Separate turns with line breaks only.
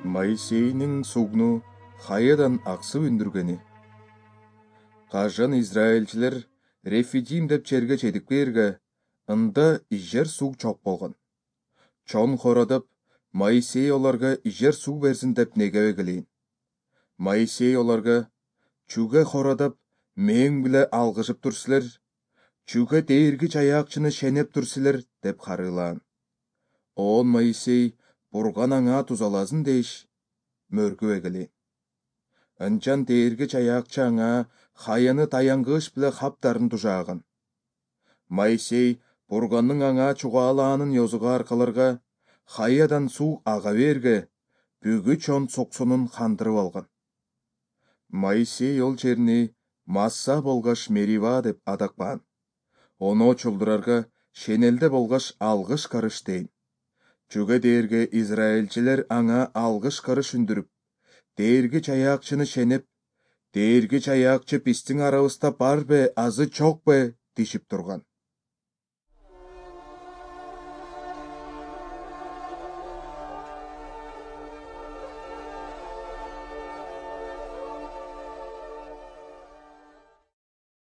Моисейнің сугну хаядан ақсы өндіргені. Қажан Израильчілер Рефидим деп черге чедік берге, ында ижер суг чоқ болған. Чон хорадып, Моисей оларға ижер суг берсін деп неге өгілейін. Моисей оларға, чуге хорадып, мен біле алғышып тұрсылар, чуге дейіргі чаяқчыны шенеп тұрсылар деп қарылан. Он Моисей бұрған аңа тузалазын дейш, мөргі өгілейін. Анчан дейіргі чаяқчы аңа хаяны таянғыш біле хаптарын тұжағын. Моисей бұрғанның аңа чуғаланын йозыға арқаларға, хаядан су аға берге, бүгі чон соқсынын қандырып алған. Моисей ол черіне Масса болғаш Мерива деп адақпан. Оны чулдырарға шенелде болғаш алғыш қарыш дейін. Чуге дейірге Израильчілер аңа алғыш қарыш үндіріп, дейіргі чаяқчыны шенеп, дейіргі чаяқчы пістің арауыста бар бе, азы чоқ бе, дешіп тұрған.